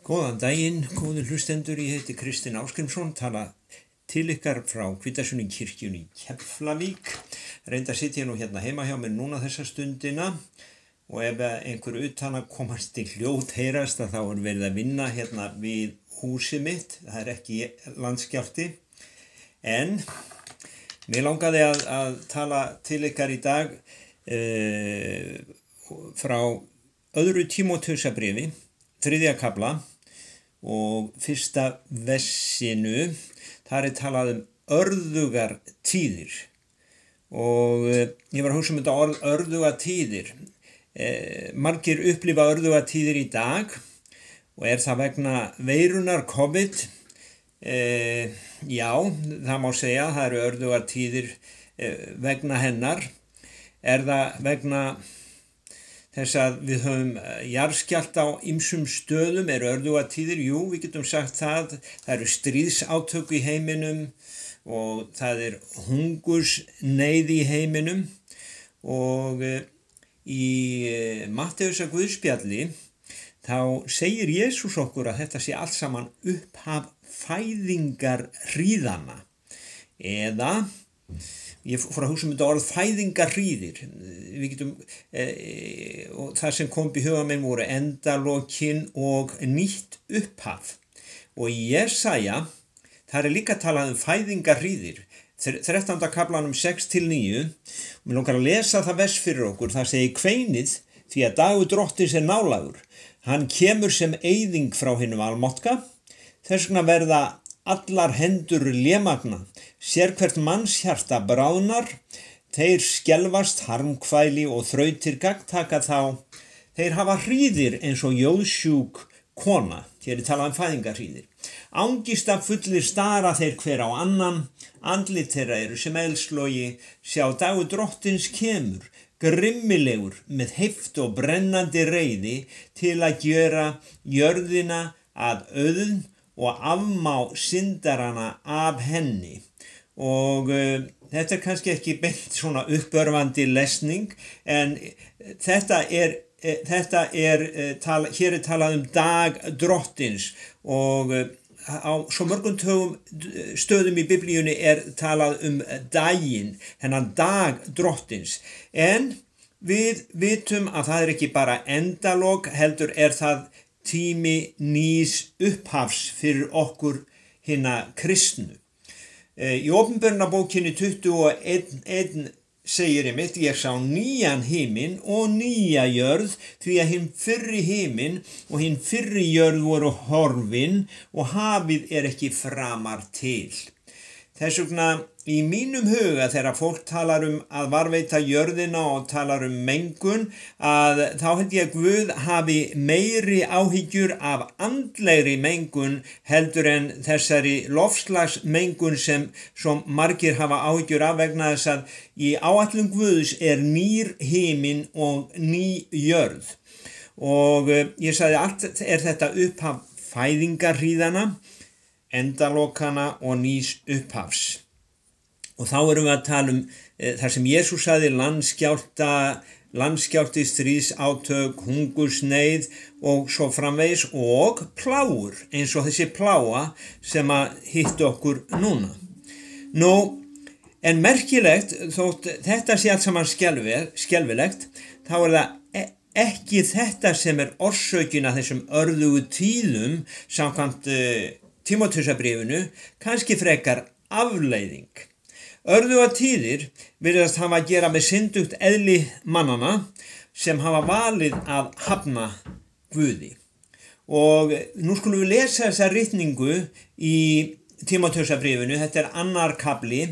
Góðan daginn, góðir hlustendur, ég heiti Kristinn Ásgrímsson, tala til ykkar frá Hvítasunnu kirkjunni í Keflavík. Reyndar sitt ég nú hérna heima hjá mér núna þessa stundina og ef einhver utana komast í hljóð heyrast þá er verið að vinna hérna við húsið mitt, það er ekki landskjálfti. En mér langaði að tala til ykkar í dag frá öðru Tímóteusarbréfi, 3. kafla og 1. versinu. Þar er talað örðugartíðir og ég var að hugsa þetta orð örðugartíðir. Margir upplifa örðugartíðir í dag og er það vegna veirunar COVID. Já, það má segja, það eru örðugartíðir vegna hennar. Er það vegna þess að við höfum jarðskjálfta á ýmsum stöðum, eru örðugartíðir? Jú, við getum sagt það. Það eru stríðsátök í heiminum og það er hungursneyð í heiminum og í Matteusar Guðspjalli þá segir Jesús okkur að þetta sé allt saman upphaf fæðingarhríðanna eða ég fór að hugsa þetta orð fæðingarhríðir. Við getum, og það sem kom í huga minn voru endalokin og nýtt upphaf. Og í Jesaja, þar er líka talað fæðingarhríðir. 13. kaflanum 6-9, og mér langar að lesa það vers fyrir okkur. Það segir kveinið því að dagur drottins er nálægur. Hann kemur sem eyðing frá hinum almáttga. Þess vegna verða allar hendur lémagna, sérhvert mannshjarta bráðnar, þeir skelfast harmkvæli og þrautir gagntaka þá, þeir hafa hríðir eins og jóðsjúk kona, hér er talað fæðingarhríðir. Angist af fullir stara þeir hver á annan, andlit þeirra eru sem eldslogi, sjá dagur drottins kemur, grimmilegur með heift og brennandi reiði til að gjöra jörðina að auðn og afmá syndarana af henni. Og þetta er kannski ekki beint svona uppörvandi lesning, en hér er talað dag drottins og á svo mörgum stöðum í biblíunni er talað daginn, hennan dag drottins. En við vitum að það er ekki bara endalok, heldur er það tími nýs upphafs fyrir okkur hinna kristnu. Í Opinberunarbókinni 21 segir einmitt, ég sá nýjan himinn og nýja jörð, því að hinn fyrri himinn og hinn fyrri jörð voru horfin og hafið er ekki framar til. Þess vegna í mínum huga þegar fólk talar að varðveita jörðina og talar mengun, að þá held ég að Guð hafi meiri áhyggjur af andlegri mengun heldur en þessari loftslagsmengun sem margir hafa áhyggjur af, vegna þess að í áætlun Guðs er nýr himinn og ný jörð. Og ég sagði allt er þetta upphaf fæðingarhríðanna, endalokana og nýs upphafs. Og þá erum við að tala þar sem Jesús sagði landskjálfti, stríðsátök, hungursneyð og svo framvegis og plágur, eins og þessi plága sem að hitta okkur núna. Nú, en merkilegt, þótt þetta sé allt saman skelfilegt, þá er það ekki þetta sem er orsökin að þessum örðugu tíðum samkvæmt Tímóteusarbréfinu, kannski frekar afleiðing. Örðugartíðir virðast hafa að gera með syndugt eðli mannana sem hafa valið að hafna Guði. Og nú skulum við lesa þessa ritningu í Tímóteusarbréfinu, þetta er annar kafli,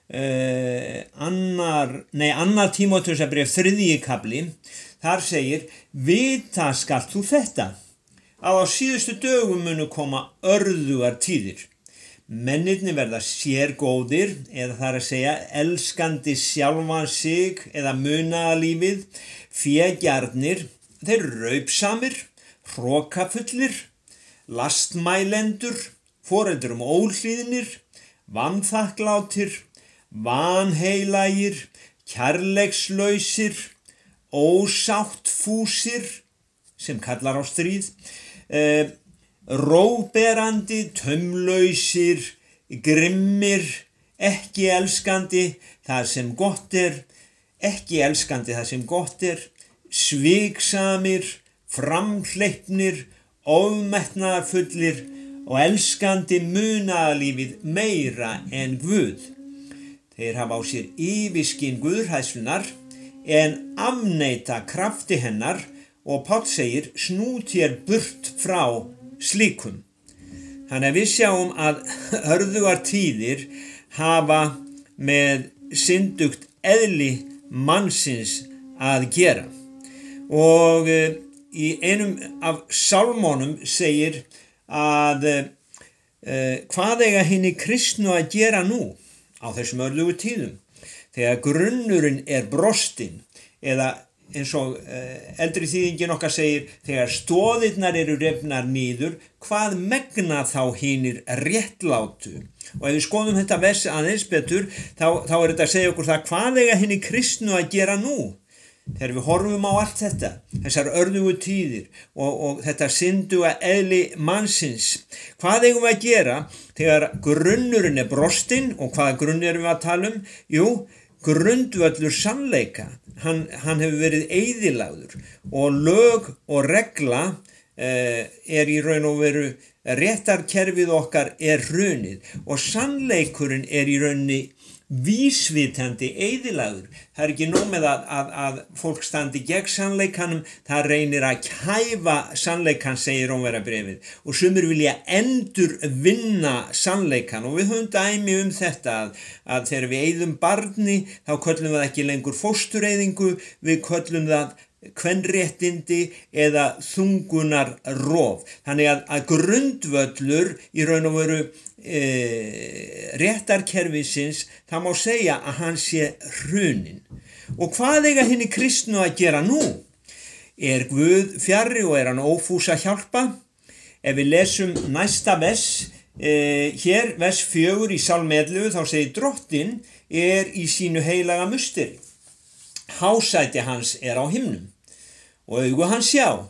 annar Tímóteusarbréf, 3. kafli, þar segir, vita skalt þú þetta, að á síðustu dögum munu koma örðugartíðir. Mennirnir verða sérgóðir, eða það er að segja elskandi sjálfan sig eða munaðarlífið, fégjarnir, þeir raupsamir, hrokafullir, lastmælendur, foreldrar óhlýðnir, vanþakklátir, vanheilagir, kærleikslausir, ósáttfúsir, sem kallar á stríð, rógberandi, taumlausir, grimmir, ekki elskandi það sem gott er, ekki elskandi það sem gott er, sviksamir, framhleypnir, ofmetnaðarfullir og elskandi munaðarlífið meira en Guð. Þeir hafa á sér yfirskyn guðhræðslunnar en afneita krafti hennar og Páll segir snúð þér burt frá slíkum. Þannig að við sjáum að örðugar tíðir hafa með syndugt eðli mannsins að gera. Og í einum af sálmónum segir að hvað eiga hinni kristnu að gera nú á þessum örðugu tíðum þegar grunnurinn er brostinn eða eins og eldri þýðingin okkar segir þegar stoðirnar eru rifnar niður, hvað megna þá hinir réttlátu? Og ef við skoðum þetta vers aðeins betur, þá er þetta að segja okkur það hvað eiga hinni kristnu að gera nú? Þegar við horfum á allt þetta, þessar örðugu tíðir og þetta synduga eðli mannsins, hvað eigum við að gera þegar grunnurinn er brostinn og hvaða grunn erum við að tala um? Jú, grundvöllur sannleika, hann hefur verið eyðilagður og lög og regla er í raun og veru réttarkerfið okkar er hrunið og sannleikurinn er í rauninni vísvitandi eyðilagður. Það er ekki nóg með að fólk standi gegn sannleikanum, það reynir að kæfa sannleikan, segir Rómverjabréfið, og sumir vilja endurvinna sannleikan og við höfum dæmi um þetta að þegar við eyðum barni þá köllum við það ekki lengur fóstureyðingu, við köllum það kvenréttindi eða þungunarrof. Þannig að grundvöllur í raun og veru réttarkerfisins, það má segja að hann sé hruninn. Og hvað eiga hinni kristnu að gera nú? Er Guð fjarri og er hann ófús að hjálpa? Ef við lesum næsta vers, hér vers 4 í Sálm 11, þá segir Drottinn er í sínu heilaga musteri. Hásæti hans er á himnum og augu hans sjá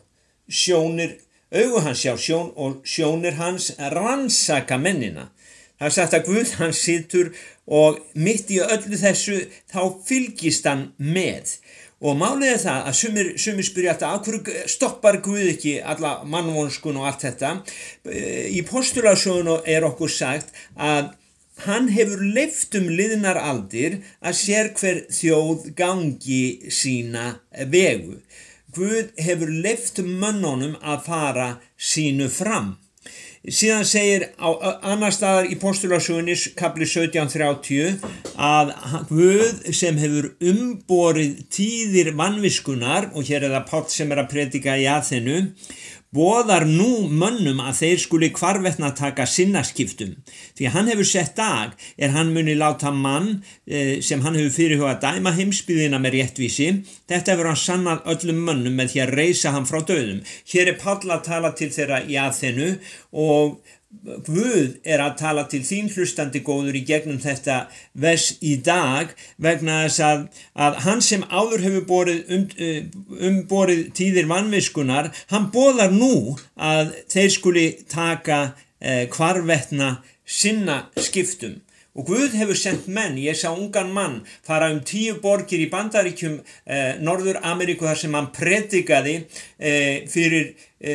sjón og sjónir hans rannsaka mennina. Það er sagt að Guð hann situr og mitt í öllu þessu þá fylgist hann með. Og málið er það að sumir spyrja alltaf af hverju stoppar Guð ekki alla mannvonskun og allt þetta. Í Postulasögunum er okkur sagt að hann hefur leyft liðnar aldir að sér hver þjóð gangi sína vegu. Guð hefur leyft mönnunum að fara sínu fram. Síðan segir á annar staðar í Postulasögunni kapli 17:30 að Guð sem hefur umborið tíðir vanviskunar, og hér er það Páll sem er að predika í Aþenu, boðar nú mönnum að þeir skuli hvarvetna taka sinnaskiptum. Því hann hefur sett dag hann muni láta mann sem hann hefur fyrirhugað dæma heimsbyggðina með réttvísi. Þetta hefur hann sannað öllum mönnum með því að reisa hann frá dauðum. Hér er Páll að tala til þeirra í Aþenu og Guð er að tala til þín hlustandi góður í gegnum þetta vers í dag vegna þess að hann sem áður hefur umborið tíðir vanviskunar, hann boðar nú að þeir skuli taka hvarvetna sinna skiptum. Og Guð hefur sendt menn, ég sá ungan mann fara 10 borgir í Bandaríkjum, Norður-Ameríku þar sem hann predikaði fyrir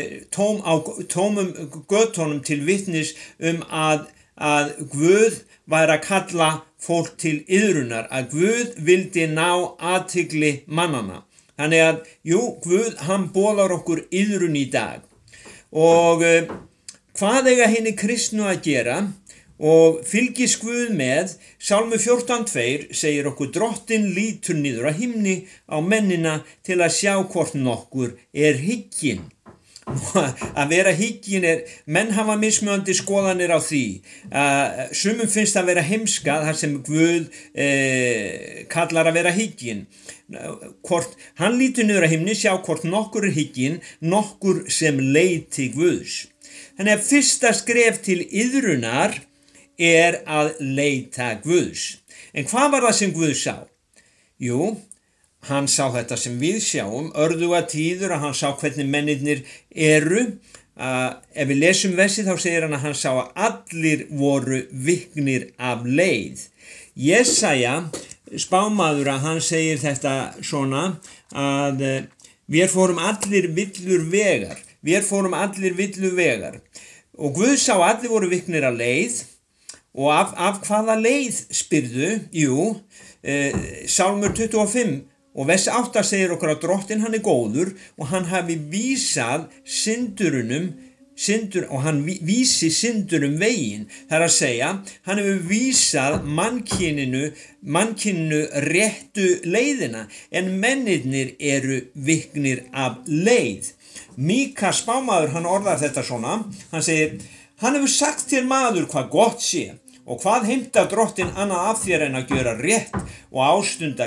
tómum götunum til vitnis að Guð væri að kalla fólk til iðrunar, að Guð vildi ná athygli mannana. Þannig að, Guð hann boðar okkur iðrun í dag. Og hvað eiga hinni kristnu að gera? Og fylgist Guð með, Sálmur 14:2 segir okkur Drottinn lítur niður að himni á mennina til að sjá hvort nokkur er hygginn. Að vera hygginn menn hafa mismunandi skoðanir á því. Sumum finnst að vera heimska þar sem Guð kallar að vera hygginn. Hvort hann lítur niður að himni, sjá hvort nokkur er hygginn, nokkur sem leiti Guðs. Þannig að fyrsta skref til iðrunar er að leita Guðs. En hvað var það sem Guð sá? Hann sá þetta sem við sjáum, örðuga tíður, að hann sá hvernig mennirnir eru, ef við lesum versið þá segir hann að hann sá að allir voru viknir af leið. Jesaja spámaður að hann segir þetta svona að vér fórum allir villur vegar. Vér fórum allir villur vegar. Og Guð sá að allir voru viknir af leið. Og af hvaða leið spyrðu? Jú, Sálmur 25 og vers 8 segir okkur að Drottinn hann er góður og hann hafi vísað og hann vísi syndurum veginn. Það er að segja, hann hefur vísað mannkyninu réttu leiðina en mennirnir eru viknir af leið. Míka spámaður hann orðar þetta svona, hann segir, hann hefur sagt til maður hvað gott sé og hvað heimtar Drottinn annað af þér en að gjöra rétt og ástunda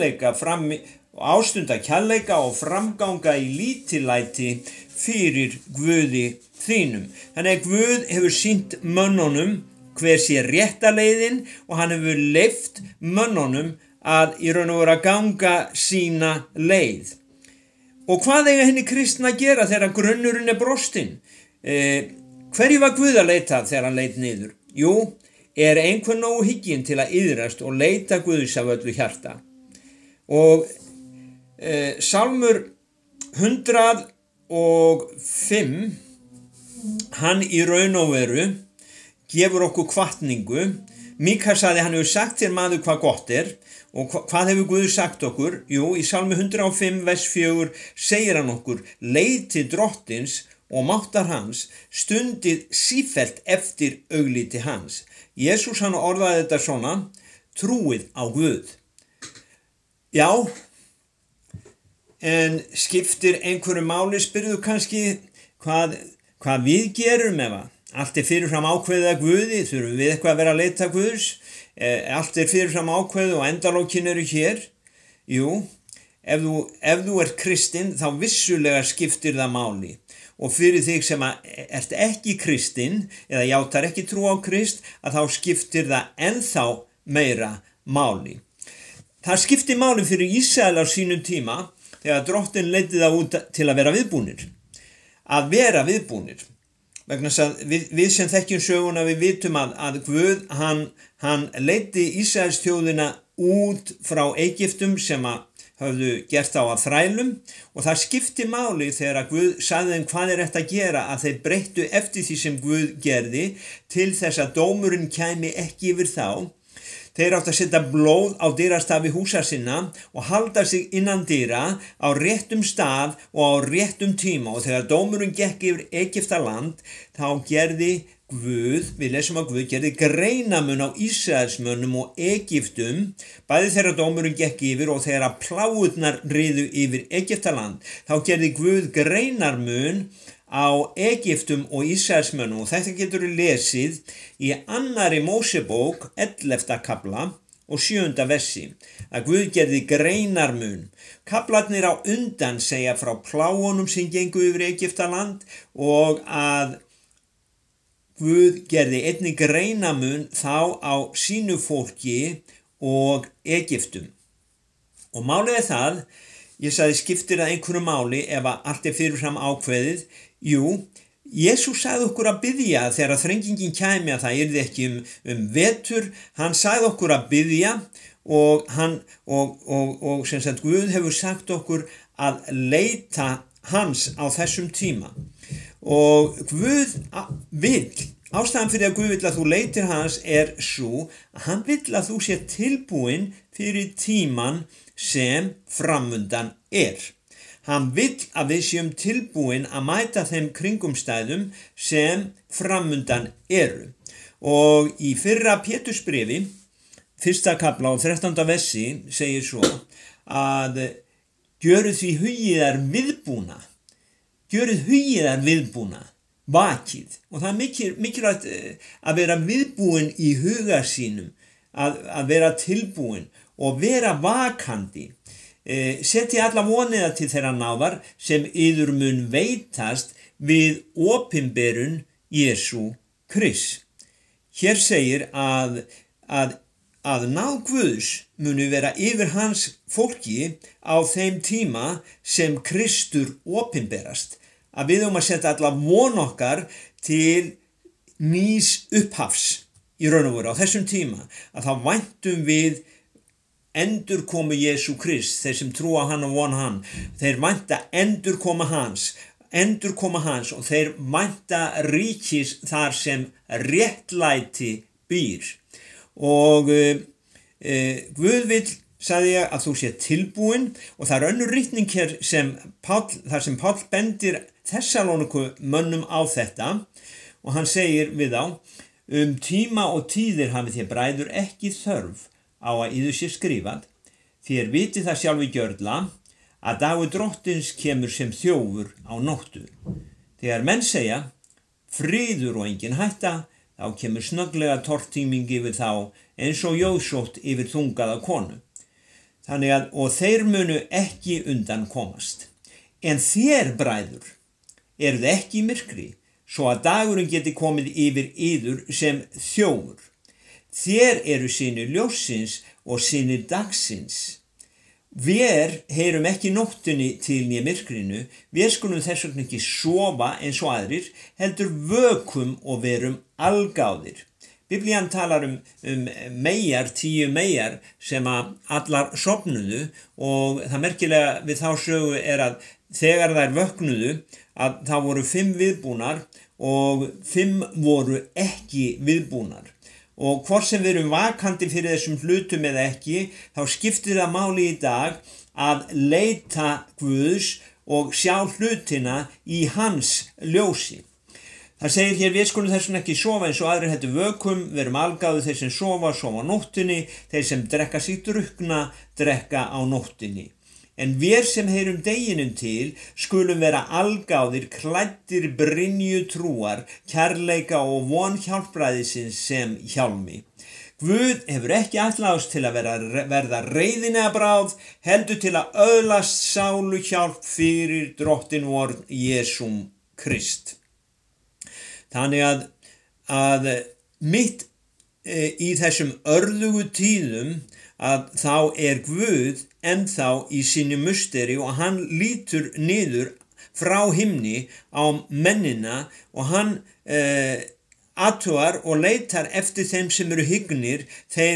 kærleika og framganga í lítillæti fyrir Guði þínum. Þannig að Guð hefur sýnt mönnunum hver sé rétta leiðin og hann hefur leyft mönnunum að í raun og veru að ganga sína leið. Og hvað eiga henni kristna að gera þegar grunnurinn er brostinn? Hverju var Guð að leita þegar hann leit niður? Jú, er einhver nógu hygginn til að iðrast og leita Guðs af öllu hjarta. Og Sálmur 105, hann í raun og veru gefur okkur hvatningu. Míka sagði hann hefur sagt þér maður hvað gott er og hvað hefur Guð sagt okkur? Jú, í Sálmi 105 vers 4 segir hann okkur leiti Drottins og máttar hans, stundið sífellt eftir augliti hans. Jesús hann orðaði þetta svona, trúið á Guð. Já, en skiptir einhverju máli spyrðu kannski hvað við gerum ef allt er fyrirfram ákveðið að Guði, þurfum við eitthvað að vera að leita Guðs, allt er fyrirfram ákveðið og endalókin eru hér. Jú, ef þú ert kristinn þá vissulega skiptir það máli. Og fyrir þig sem ert ekki kristinn eða játar ekki trú á Krist að þá skiptir það ennþá meira máli. Það skiptir máli fyrir Ísrael á sínum tíma þegar Drottinn leiddi það út til að vera viðbúnir. Að vera viðbúnir. Vegna þess að við sem þekkjum söguna við vitum að Guð hann leiddi Ísraels þjóðina út frá Egyptum sem höfðu gert á að þrælum og það skipti máli þegar að Guð sagði þeim hvað er þetta að gera að þeir breyttu eftir því sem Guð gerði til þess að dómurinn kæmi ekki yfir þá. Þeir áttu að setja blóð á dyrastafi húsa sinna og halda sig innan dyra á réttum stað og á réttum tíma og þegar dómurinn gekk yfir Egyptaland þá gerði Guð, við lesum að Guð gerði greinamun á Ísraelsmönnum og Egyptum, bæði þegar dómurinn gekk yfir og þegar plágurnar riðu yfir Egyptaland. Þá gerði Guð greinarmun á Egyptum og Ísraelsmönnum og þetta getur við lesið í 2. Mósebók 11. kafla og 7. versi. Að Guð gerði greinarmun. Kaflarnir á undan segja frá plágunum sem gengu yfir Egyptaland og að Guð gerði einnig greinamun þá á sínu fólki og Egyptum. Og málið er það, ég sagði skiptir það einhverju máli ef allt er fyrirfram ákveðið. Jú, Jesús sagði okkur að biðja þegar þrengingin kæmi að það yrði ekki vetur. Hann sagði okkur að biðja og sem sagt Guð hefur sagt okkur að leita hans á þessum tíma. Og Guð vill, ástæðan fyrir að Guð vill að þú leitir hans er svo að hann vill að þú sé tilbúin fyrir tíman sem framundan er. Hann vill að við séum tilbúin að mæta þeim kringumstæðum sem framundan eru. Og í 1. Pétursbréfi, 1. kafla og 13. versi segir svo að gjörið því hugið viðbúna. Gjörið hugið viðbúna, vakið. Og það er mikilvægt að vera viðbúin í huga sínum, að vera tilbúin og vera vakandi. Setji alla voniða til þeirra náðar sem yður mun veitast við opinberun Jesú Krists. Hér segir að náð Guðs muni vera yfir hans fólki á þeim tíma sem Kristur opinberast. að við að setja alla von okkar til nýs upphafs í raun og veru á þessum tíma, að þá væntum við endurkomu Jesú Krist. Þeir sem trúa á hann og vona hann, þeir vænta endurkoma hans og þeir vænta ríkis þar sem réttlæti býr. Og Guð vill, sagði ég, að þú sé tilbúin, og það önnur ritning hér þar sem Páll bendir Þessalóníku mönnum á þetta, og hann segir við þá: tíma og tíðir hafið þér bræður ekki þörf á að yður sé skrifað, þér vitið það sjálfi gjörla að dagur drottins kemur sem þjófur á nóttu. Þegar menn segja friður og engin hætta, þá kemur snögglega tortíming yfir þá eins og jóðsótt yfir þungaða konu. Þannig að, og þeir munu ekki undan komast. En þér, bræður, eruð ekki í myrkri, svo að dagurinn geti komið yfir yður sem þjófur. Þér eru synir ljóssins og synir dagsins. Vér heyrum ekki nóttunni til né myrkrinu, við skulum þess vegna ekki sofa eins og aðrir, heldur vökum og verum algáðir. Biblían talar meyjar, 10 meyjar sem að allar sofnuðu, og það merkilega við þá sögu er að þegar þær vöknuðu að þá voru 5 viðbúnar og 5 voru ekki viðbúnar. Og hvort sem við erum vakandi fyrir þessum hlutum eða ekki, þá skiptir það máli í dag að leita Guðs og sjá hlutina í hans ljósi. Það segir hér: við skulum þess vegna ekki sofa eins og aðrir heldur vökum, verum algáðir. Þeir sem sofa á nóttunni, þeir sem drekka sig drukkna, drekka á nóttunni. En við sem heyrum deginum til skulum vera algáðir, klæddir brynju trúar, kærleika og von hjálpræðisins sem hjálmi. Guð hefur ekki ætlað oss til að verða reiðin eða bráð, heldur til að öðlast sálu hjálp fyrir drottin vor Jesúm Krist. Þannig að mitt í þessum örðugu tíðum að þá er Guð ennþá í sínu musteri, og hann lítur niður frá himni á mennina, og hann athugar og leitar eftir þeim sem eru hyggnir,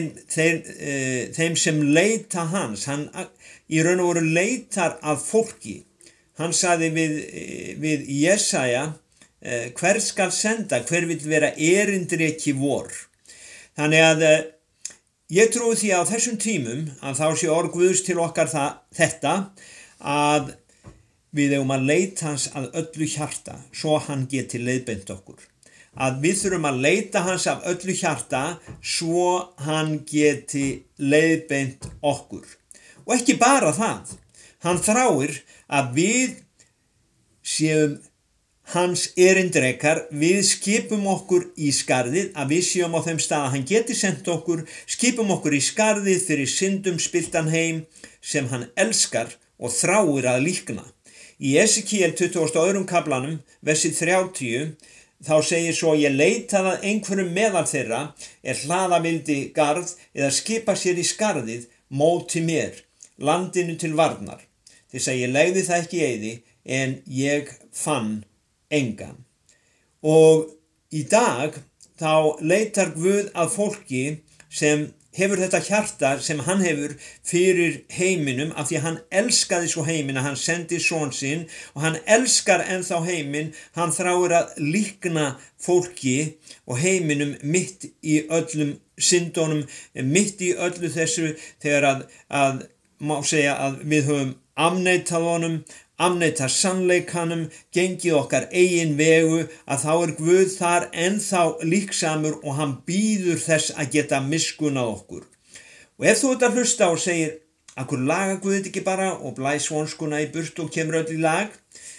þeim sem leita hans. Hann í raun og veru leitar að fólki. Hann sagði við Jesaja: hver skal senda, hver vill vera erindreki vor? Þannig að ég trúi því á þessum tímum að þá sé orð Guðs til okkar þetta, að við eigum að leita hans að öllu hjarta, svo hann geti leiðbeint okkur. Að við þurfum að leita hans af öllu hjarta, svo hann geti leiðbeint okkur. Og ekki bara það, hann þráir að við séum hans erindrekar, við skipum okkur í skarðið, að við séum á þeim stað að hann geti sendt okkur, skipum okkur í skarðið fyrir syndum spilltan heim sem hann elskar og þráir að líkna. Í Esekiel 22. kaplanum, versi 30, þá segir svo: ég leitaði að einhverjum meðal þeirra hlaða vildi garð eða skipa sér í skarðið móti mér, landinu til varnar. Þess að ég legði það ekki í eyði, en ég fann engan. Og í dag þá leitar Guð að fólki sem hefur þetta hjarta sem hann hefur fyrir heiminum, af því að hann elskaði svo heiminn að hann sendi son sinn, og hann elskar ennþá heiminn. Hann þráir að líkna fólki og heiminum mitt í öllum syndunum, mitt í öllu þessu, þegar að má segja að við höfum afneitað honum, afneitað sannleikanum, gengið okkar eigin vegu, að þá er Guð þar ennþá líksamur og hann bíður þess að geta miskunnað okkur. Og ef þú ert að hlusta og segir: akkur laga Guð þetta ekki bara og blæs vonskuna í burt og kemur öll í lag?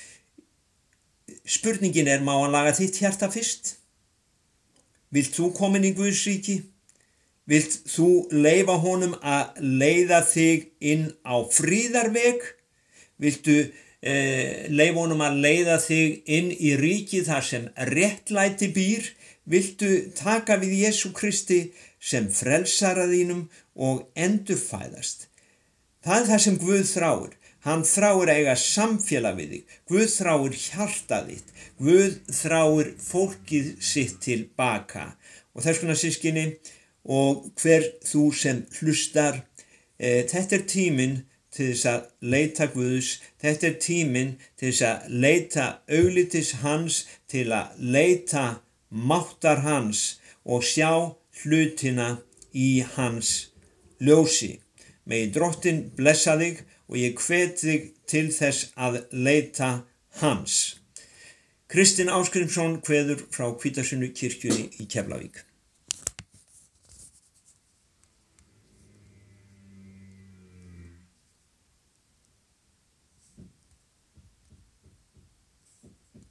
Spurningin er: má hann laga þitt hjarta fyrst? Vilt þú komin í Guðs ríki? Vilt þú leyfa honum að leiða þig inn á fríðarveg? Viltu leyfa honum að leiða þig inn í ríki þar sem réttlæti býr? Viltu taka við Jesú Kristi sem frelsara þínum og endurfæðast? Það er það sem Guð þráir, Hann þráir að eiga samfélag við þig. Guð þráir hjartað þitt. Guð þráir fólkið sitt til baka. Og þess vegna systkini og hver þú sem hlustar, þetta tíminn til þess að leita Guðs. Þetta tíminn til þess að leita auglitis hans, til að leita máttar hans og sjá hlutina í hans ljósi. Megi Drottinn blessa þig og ég hvet þig til þess að leita hans. Kristinn Ásgrímsson kveður frá Hvítasunnu kirkjunni í Keflavík.